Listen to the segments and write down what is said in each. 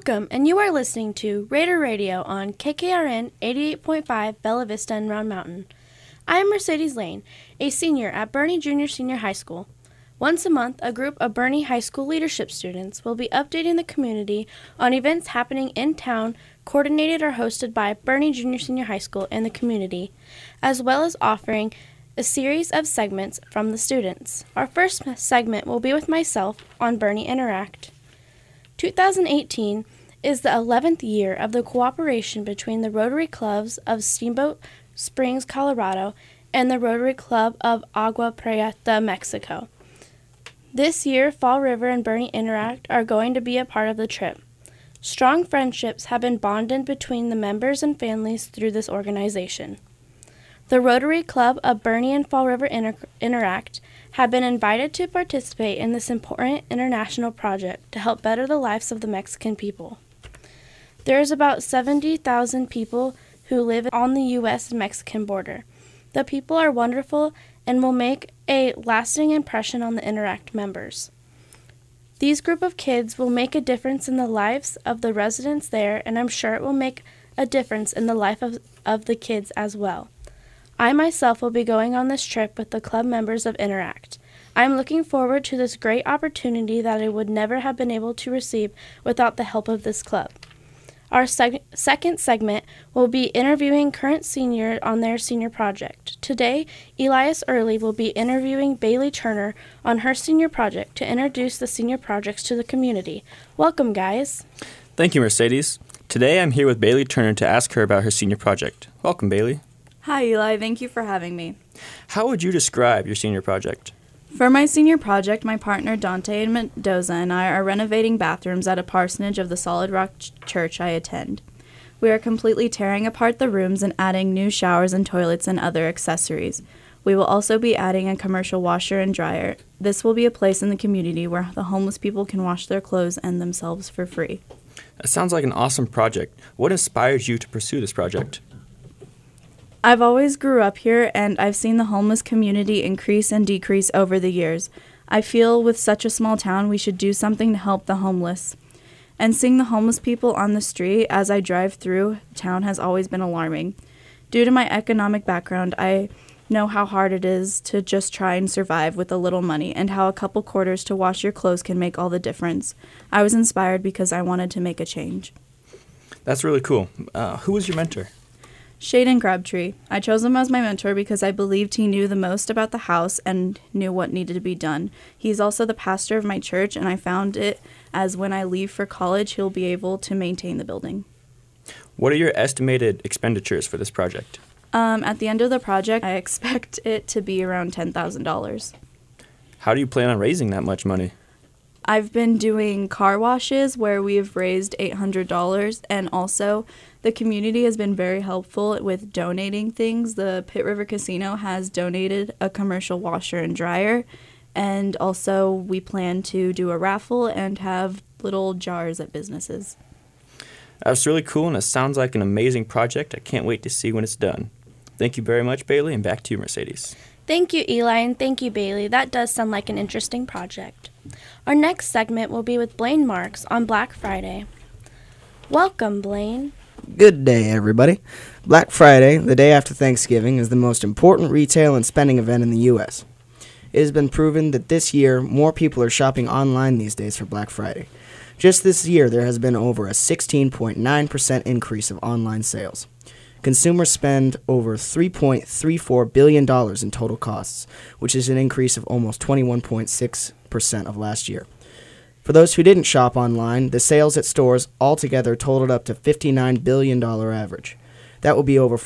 Welcome, and you are listening to Raider Radio on KKRN 88.5 Bella Vista and Round Mountain. I am Mercedes Lane, a senior at Boerne Junior Senior High School. Once a month, a group of Boerne High School leadership students will be updating the community on events happening in town, coordinated or hosted by Boerne Junior Senior High School and the community, as well as offering a series of segments from the students. Our first segment will be with myself on Boerne Interact. 2018 is the 11th year of the cooperation between the Rotary Clubs of Steamboat Springs, Colorado, and the Rotary Club of Agua Prieta, Mexico. This year, Fall River and Boerne Interact are going to be a part of the trip. Strong friendships have been bonded between the members and families through this organization. The Rotary Club of Boerne and Fall River Interact have been invited to participate in this important international project to help better the lives of the Mexican people. There is about 70,000 people who live on the U.S. and Mexican border. The people are wonderful and will make a lasting impression on the Interact members. These group of kids will make a difference in the lives of the residents there, and I'm sure it will make a difference in the life of the kids as well. I myself will be going on this trip with the club members of Interact. I am looking forward to this great opportunity that I would never have been able to receive without the help of this club. Our second segment will be interviewing current seniors on their senior project. Today, Elias Early will be interviewing Bailey Turner on her senior project to introduce the senior projects to the community. Welcome, guys. Thank you, Mercedes. Today I'm here with Bailey Turner to ask her about her senior project. Welcome, Bailey. Hi, Eli. Thank you for having me. How would you describe your senior project? For my senior project, my partner Dante Mendoza and I are renovating bathrooms at a parsonage of the Solid Rock Church I attend. We are completely tearing apart the rooms and adding new showers and toilets and other accessories. We will also be adding a commercial washer and dryer. This will be a place in the community where the homeless people can wash their clothes and themselves for free. That sounds like an awesome project. What inspired you to pursue this project? I've always grew up here, and I've seen the homeless community increase and decrease over the years. I feel with such a small town, we should do something to help the homeless. And seeing the homeless people on the street as I drive through town has always been alarming. Due to my economic background, I know how hard it is to just try and survive with a little money, and how a couple quarters to wash your clothes can make all the difference. I was inspired because I wanted to make a change. That's really cool. Who was your mentor? Shaden Crabtree. I chose him as my mentor because I believed he knew the most about the house and knew what needed to be done. He's also the pastor of my church, and I found it as when I leave for college, he'll be able to maintain the building. What are your estimated expenditures for this project? At the end of the project, I expect it to be around $10,000. How do you plan on raising that much money? I've been doing car washes where we've raised $800, and also the community has been very helpful with donating things. The Pitt River Casino has donated a commercial washer and dryer, and also we plan to do a raffle and have little jars at businesses. That's really cool, and it sounds like an amazing project. I can't wait to see when it's done. Thank you very much, Bailey, and back to you, Mercedes. Thank you, Eli, and thank you, Bailey. That does sound like an interesting project. Our next segment will be with Blaine Marks on Black Friday. Welcome, Blaine. Good day, everybody. Black Friday, the day after Thanksgiving, is the most important retail and spending event in the U.S. It has been proven that this year, more people are shopping online these days for Black Friday. Just this year, there has been over a 16.9% increase of online sales. Consumers spend over $3.34 billion in total costs, which is an increase of almost 21.6% of last year. For those who didn't shop online, the sales at stores altogether totaled up to $59 billion average. That will be over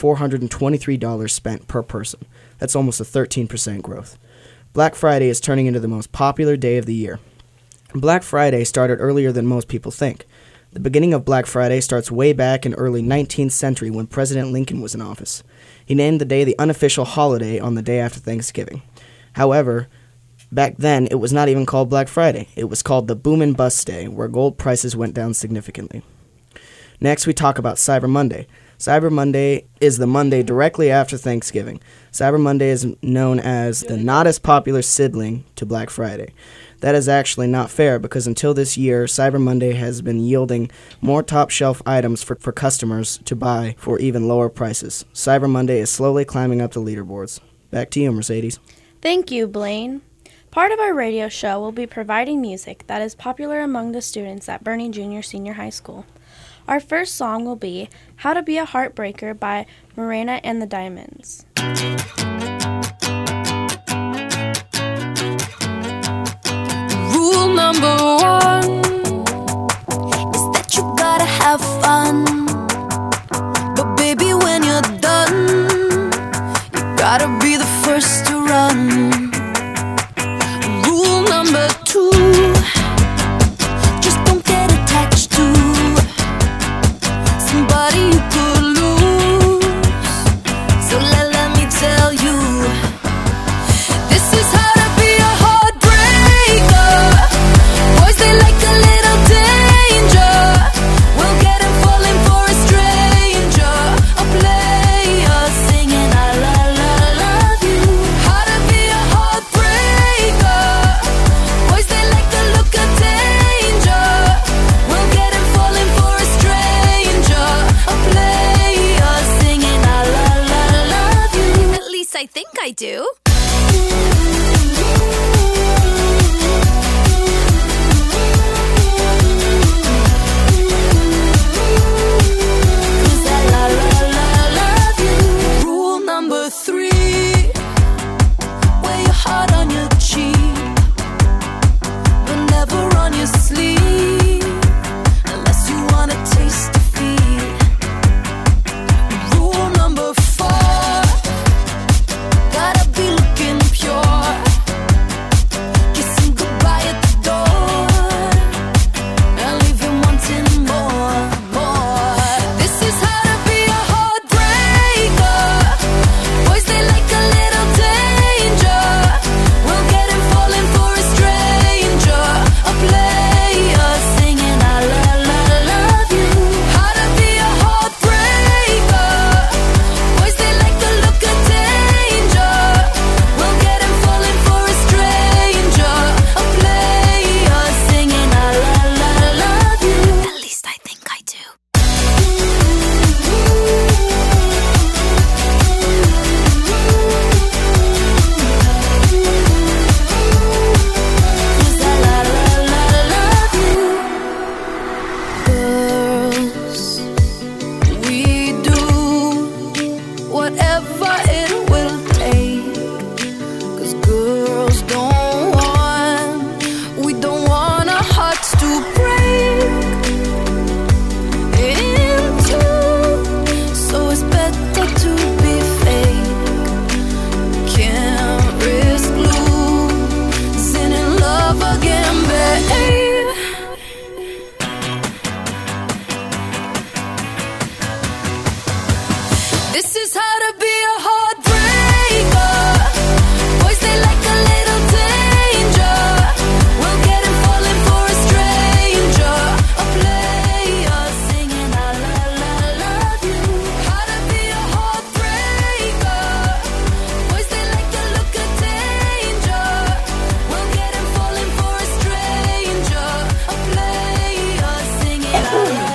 $423 spent per person. That's almost a 13% growth. Black Friday is turning into the most popular day of the year. Black Friday started earlier than most people think. The beginning of Black Friday starts way back in early 19th century when President Lincoln was in office. He named the day the unofficial holiday on the day after Thanksgiving. However, back then it was not even called Black Friday. It was called the Boom and Bust Day, where gold prices went down significantly. Next, we talk about Cyber Monday. Cyber Monday is the Monday directly after Thanksgiving. Cyber Monday is known as the not as popular sibling to Black Friday. That is actually not fair because until this year, Cyber Monday has been yielding more top-shelf items for customers to buy for even lower prices. Cyber Monday is slowly climbing up the leaderboards. Back to you, Mercedes. Thank you, Blaine. Part of our radio show will be providing music that is popular among the students at Bernie Junior Senior High School. Our first song will be How to Be a Heartbreaker by Morena and the Diamonds. Rule number one is that you gotta have fun. But baby, when you're done, you gotta be the first to run. Rule number two, just don't get attached to somebody you could lose. So let me tell you, this is how to be a heartbreaker. Boys, they like a little danger. We'll get 'em falling for a stranger, a player singing I love you. How to be a heartbreaker. Boys, they like the look of danger. We'll get 'em falling for a stranger, a player singing I love you. At least I think I do. Rule number three, wear your heart on your cheek, but never on your sleeve, unless you wanna taste defeat. Rule number four, gotta be looking pure, kissing goodbye at the door, and leaving wanting more. This is how to be a heartbreaker. Boys, they like a little danger. We'll get 'em falling for a stranger, a player singing I love you. How to be a heartbreaker. Boys, they like the look of danger. We'll get 'em falling for a stranger, a player singing I love you. At least I think I do. Girls, we do whatever it will take. 'Cause girls we don't want our hearts to break in two. So it's better to be fake. Can't risk losing in love again, babe. This is how to be a heartbreaker. Boys, they like a little danger. We'll get 'em falling for a stranger, a player singing I love you. How to be a heartbreaker. Boys, they like the look of danger. We'll get 'em falling for a stranger, a player singing I love you.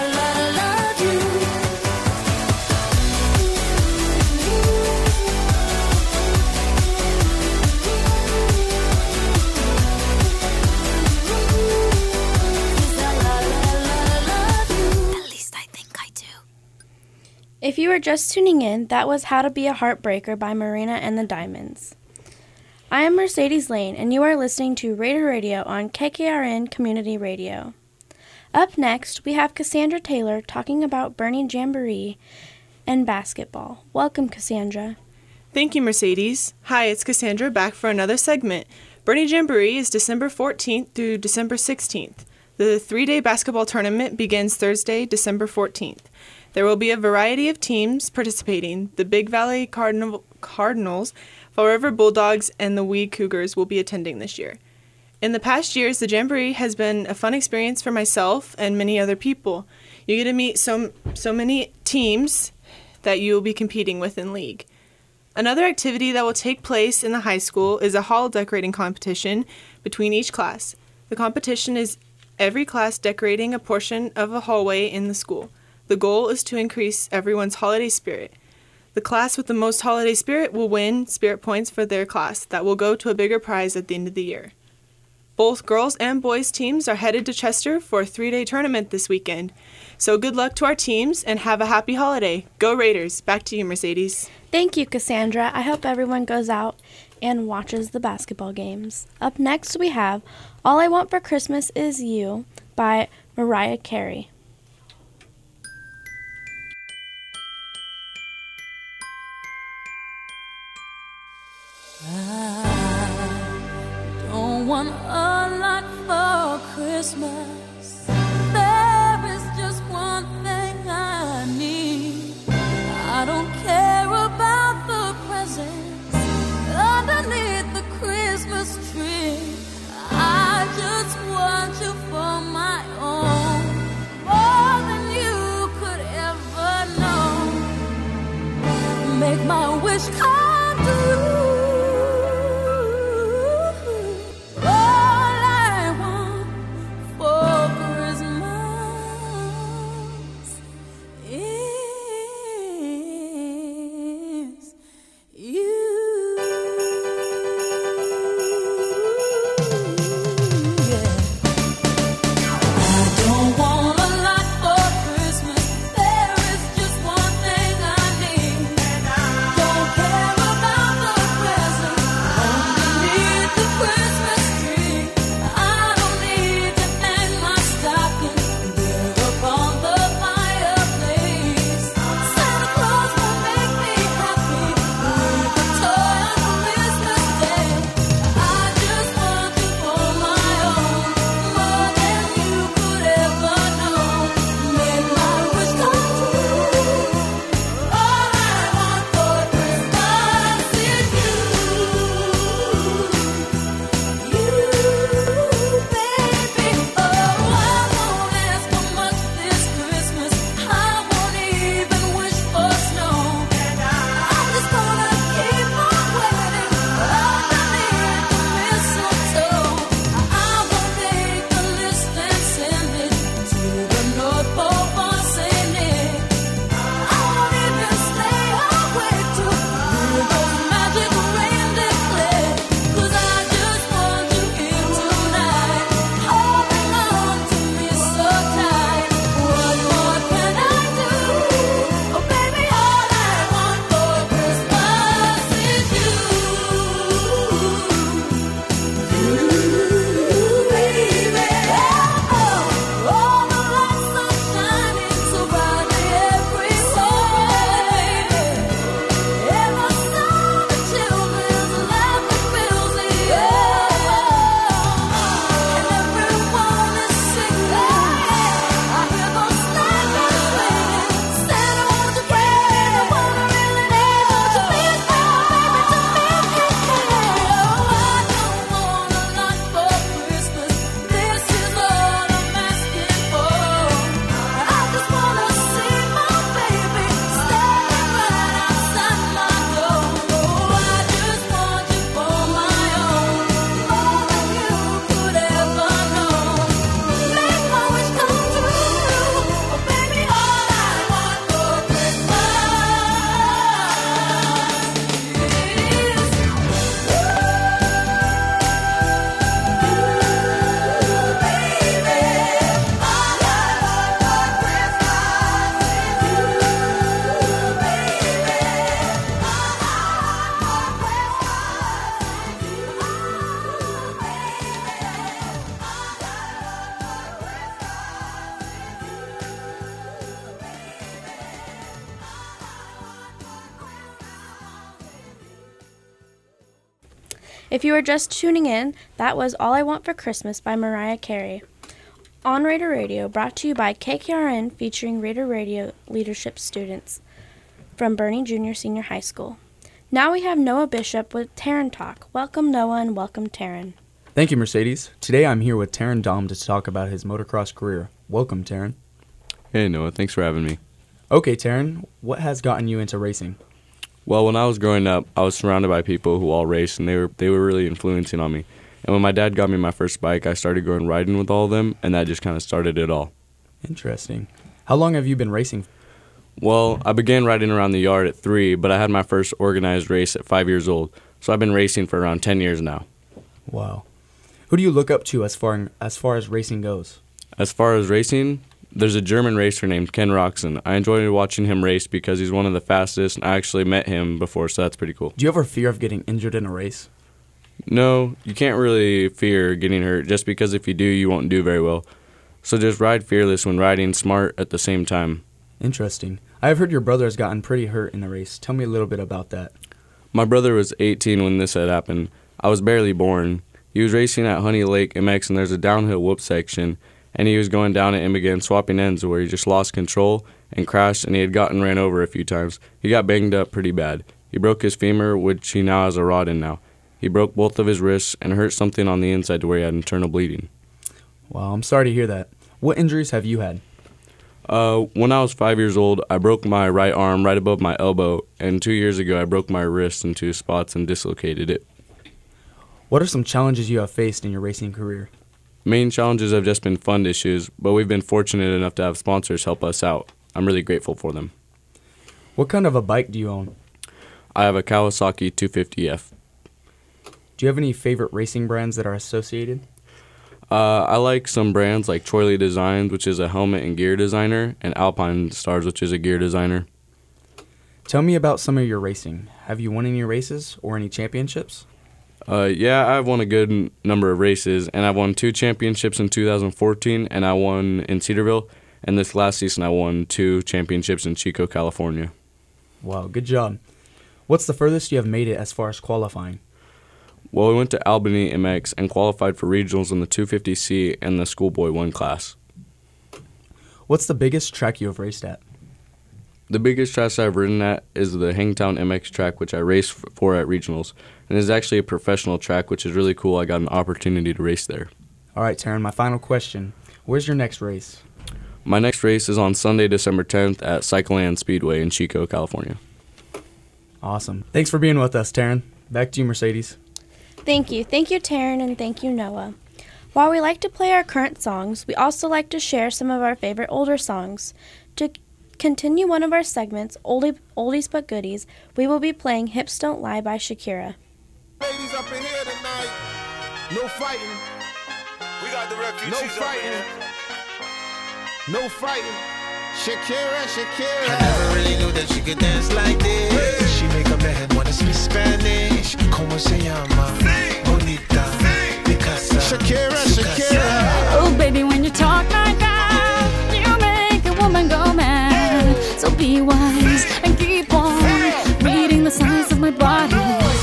At least I think I do. If you were just tuning in, that was How to Be a Heartbreaker by Morena and the Diamonds. I am Mercedes Lane, and you are listening to Raider Radio on KKRN Community Radio. Up next, we have Cassandra Taylor talking about Bernie Jamboree and basketball. Welcome, Cassandra. Thank you, Mercedes. Hi, it's Cassandra back for another segment. Bernie Jamboree is December 14th through December 16th. The 3-day basketball tournament begins Thursday, December 14th. There will be a variety of teams participating. The Big Valley Cardinals, Fall River Bulldogs, and the Weed Cougars will be attending this year. In the past years, the Jamboree has been a fun experience for myself and many other people. You get to meet so many teams that you will be competing with in league. Another activity that will take place in the high school is a hall decorating competition between each class. The competition is every class decorating a portion of a hallway in the school. The goal is to increase everyone's holiday spirit. The class with the most holiday spirit will win spirit points for their class that will go to a bigger prize at the end of the year. Both girls and boys teams are headed to Chester for a 3-day tournament this weekend. So good luck to our teams and have a happy holiday. Go Raiders. Back to you, Mercedes. Thank you, Cassandra. I hope everyone goes out and watches the basketball games. Up next, we have All I Want for Christmas Is You by Mariah Carey. Don't want a lot for Christmas. There is just one thing I need. I don't care about the presents underneath the Christmas tree. I just want you for my own, more than you could ever know. Make my wish come true. If you are just tuning in, that was All I Want for Christmas by Mariah Carey. On Raider Radio, brought to you by KKRN, featuring Raider Radio leadership students from Bernie Junior Senior High School. Now we have Noah Bishop with Taryn Talk. Welcome, Noah, and welcome, Taryn. Thank you, Mercedes. Today I'm here with Taryn Dom to talk about his motocross career. Welcome, Taryn. Hey, Noah. Thanks for having me. Okay, Taryn, what has gotten you into racing? Well, when I was growing up, I was surrounded by people who all raced, and they were really influencing on me. And when my dad got me my first bike, I started going riding with all of them, and that just kind of started it all. Interesting. How long have you been racing? Well, I began riding around the yard at 3, but I had my first organized race at 5 years old, so I've been racing for around 10 years now. Wow. Who do you look up to as far as racing goes? As far as racing, there's a German racer named Ken Roczen. I enjoyed watching him race because he's one of the fastest, and I actually met him before, so that's pretty cool. Do you ever fear of getting injured in a race? No, you can't really fear getting hurt, just because if you do, you won't do very well. So just ride fearless when riding smart at the same time. Interesting. I have heard your brother has gotten pretty hurt in the race. Tell me a little bit about that. My brother was 18 when this had happened. I was barely born. He was racing at Honey Lake MX, and there's a downhill whoop section, and he was going down it and began swapping ends where he just lost control and crashed, and he had gotten ran over a few times. He got banged up pretty bad. He broke his femur, which he now has a rod in now. He broke both of his wrists and hurt something on the inside to where he had internal bleeding. Wow, I'm sorry to hear that. What injuries have you had? When I was 5 years old, I broke my right arm right above my elbow, and 2 years ago I broke my wrist in 2 spots and dislocated it. What are some challenges you have faced in your racing career? Main challenges have just been fund issues, but we've been fortunate enough to have sponsors help us out. I'm really grateful for them. What kind of a bike do you own? I have a Kawasaki 250F. Do you have any favorite racing brands that are associated? I like some brands like Troily Designs, which is a helmet and gear designer, and Alpine Stars, which is a gear designer. Tell me about some of your racing. Have you won any races or any championships? Yeah, I've won a good number of races, and I've won 2 championships in 2014, and I won in Cedarville, and this last season I won 2 championships in Chico, California. Wow, good job. What's the furthest you have made it as far as qualifying? Well, we went to Albany MX and qualified for regionals in the 250C and the Schoolboy 1 class. What's the biggest track you have raced at? The biggest track I've ridden at is the Hangtown MX track, which I raced for at regionals, and it's actually a professional track, which is really cool. I got an opportunity to race there. All right, Taryn, my final question. Where's your next race? My next race is on Sunday, December 10th at Cycleland Speedway in Chico, California. Awesome. Thanks for being with us, Taryn. Back to you, Mercedes. Thank you. Thank you, Taryn, and thank you, Noah. While we like to play our current songs, we also like to share some of our favorite older songs. To continue one of our segments, Oldies But Goodies, we will be playing Hips Don't Lie by Shakira. Ladies up in here tonight, no fighting. We got the refugees. No fighting. No fighting. Shakira, Shakira. I never really knew that she could dance like this. Hey. She make up her head wanna speak Spanish. Como se llama? Bonita. Picasa. Shakira, Shakira. Oh, baby, when you talk like that, you make a woman go mad. So be wise and keep on reading the signs of my body.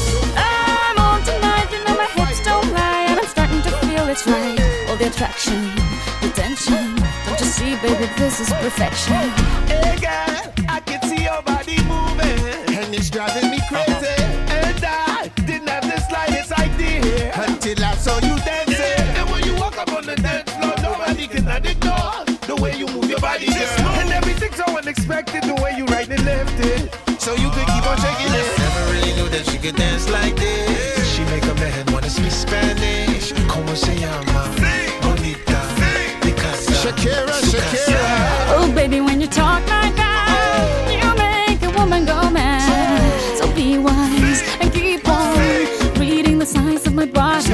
I'm on tonight, you know my hips don't lie, and I'm starting to feel it's right. All the attraction, the tension. Don't you see, baby, this is perfection. Hey, girl, I can see your body moving, and it's driving me crazy. And I didn't have the slightest idea until I saw you dancing. And when you walk up on the dance floor, nobody can ignore the way you move your body, girl. And everything's so unexpected, the way you right and left it, so you could keep on shaking it. Never really knew that she could dance like this. She make up her head wanna speak Spanish. Como se llama? Bonita. Picasa. Shakira, Shakira. Oh, baby, when you talk like that, you make a woman go mad. So be wise and keep on reading the signs of my body.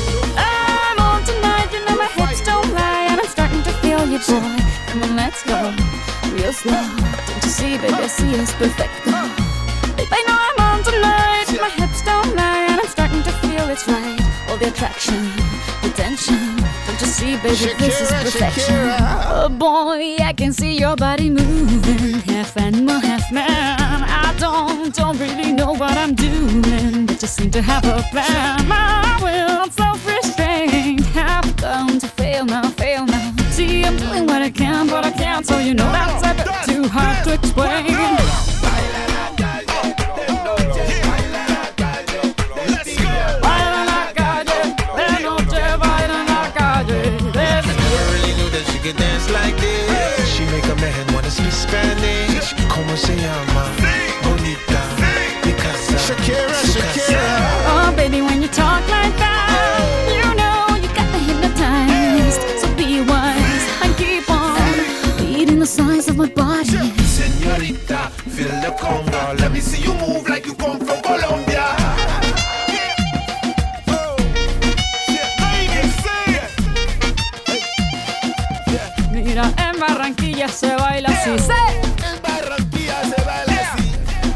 I'm on tonight, you know my hips don't lie, and I'm starting to feel you, boy. Come on, let's go real slow. Don't you see, baby, I see it's perfect. Babe, I know I'm on tonight, my hips don't lie, and I'm starting to feel it's right. All the attraction, the tension. Don't you see, baby, this is perfection. Oh boy, I can see your body moving, half animal, half man. I don't really know what I'm doing, but just seem to have a plan. My will, self-restraint, have come to fail now, fail now. See, I'm doing what I can, but I can't, so you know that's a bit too hard to explain. Dance like this. She make up her head wanna speak Spanish. feel the conga. Let me see you move like you come from Colombia. Mira, en Barranquilla se baila así. En Barranquilla se baila así.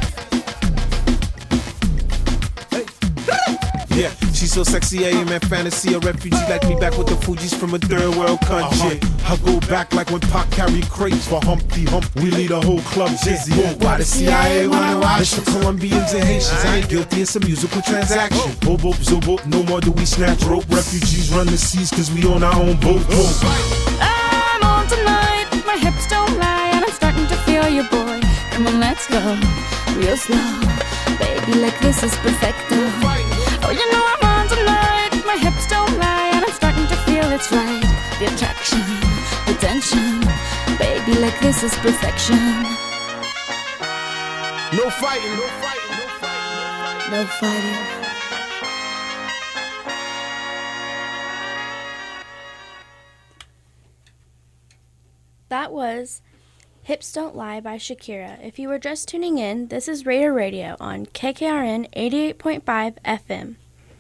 Yeah, she's so sexy, I am in fantasy. A refugee like me back with the Fugees from a third world country. I go back like when Pac carried crates for Humpty Hump. We lead a whole club dizzy. Why the CIA wanna watch? It's for Colombians and Haitians. I ain't guilty, it's a musical transaction. Boop, boop, zoop, boop. No more do we snatch rope. Refugees run the seas cause we own our own boat. I'm on tonight, my hips don't lie, and I'm starting to feel you, boy. Come on, let's go, real slow. Baby, like this is perfecto. Oh, you know I'm on tonight, my hips don't lie, and I'm starting to feel it's right. The attraction, the tension. Baby, like this is perfection. No fighting, no fighting, no fighting. No fighting. That was Hips Don't Lie by Shakira. If you were just tuning in, this is Raider Radio on KKRN 88.5 FM.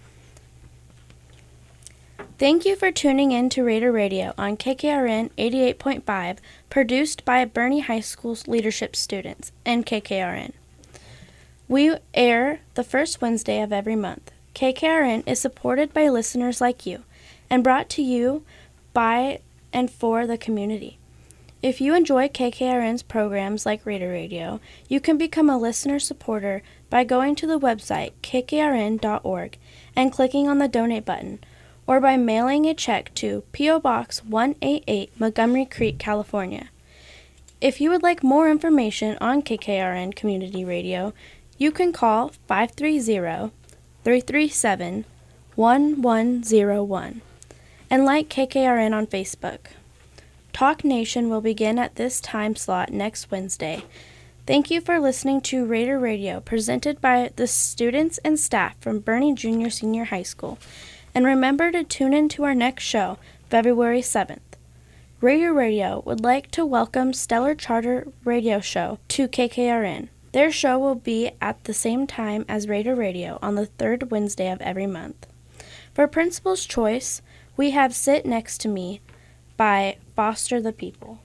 Thank you for tuning in to Raider Radio on KKRN 88.5, produced by Bernie High School's leadership students and KKRN. We air the first Wednesday of every month. KKRN is supported by listeners like you and brought to you by and for the community. If you enjoy KKRN's programs like Raider Radio, you can become a listener supporter by going to the website kkrn.org and clicking on the donate button, or by mailing a check to P.O. Box 188, Montgomery Creek, California. If you would like more information on KKRN Community Radio, you can call 530-337-1101 and like KKRN on Facebook. Talk Nation will begin at this time slot next Wednesday. Thank you for listening to Raider Radio, presented by the students and staff from Bernie Junior Senior High School. And remember to tune in to our next show, February 7th. Raider Radio would like to welcome Stellar Charter Radio Show to KKRN. Their show will be at the same time as Raider Radio on the third Wednesday of every month. For Principal's Choice, we have Sit Next to Me by Foster the People.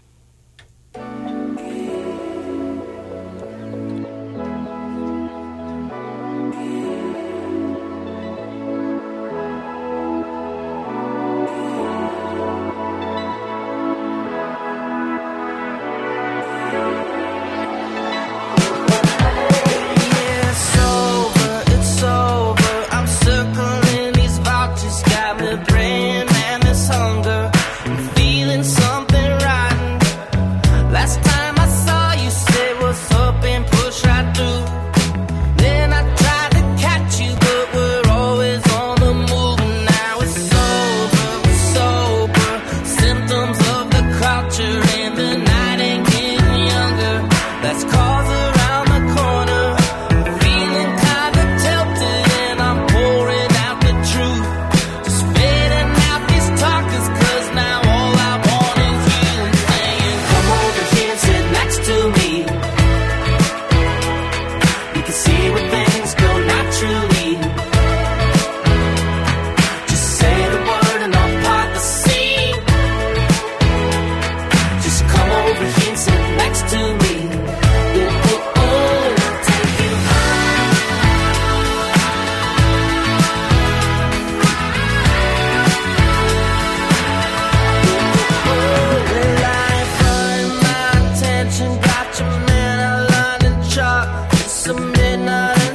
It's over, I'm circling these vouchers, got me praying and this hunger, I'm feeling something rotten. Last time I saw you, say what's up and push right through. Then I tried to catch you, but we're always on the move. Now it's sober, symptoms of the culture, and the night ain't getting younger. That's cause around the corner. Feeling kinda tilted and I'm pouring out the truth. Just fading out these talkers, cause now all I want is you. And saying, come over here and sit next to me. We can see where things go naturally. Just say the word and I'll part the sea. Just come over here and sit next to me. Take you got your man, I London chalk. It's a midnight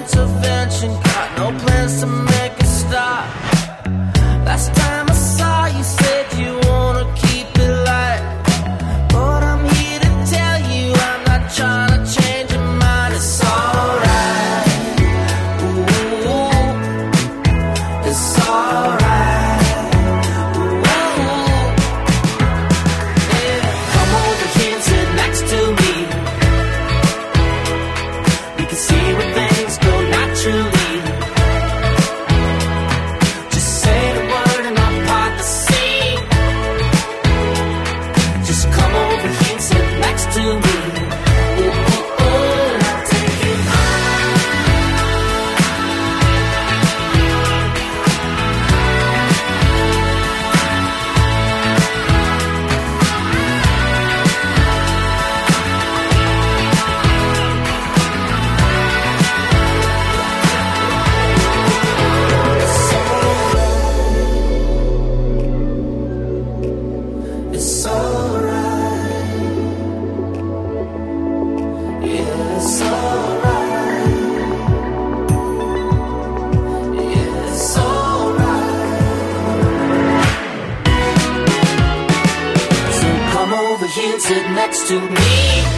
next to me.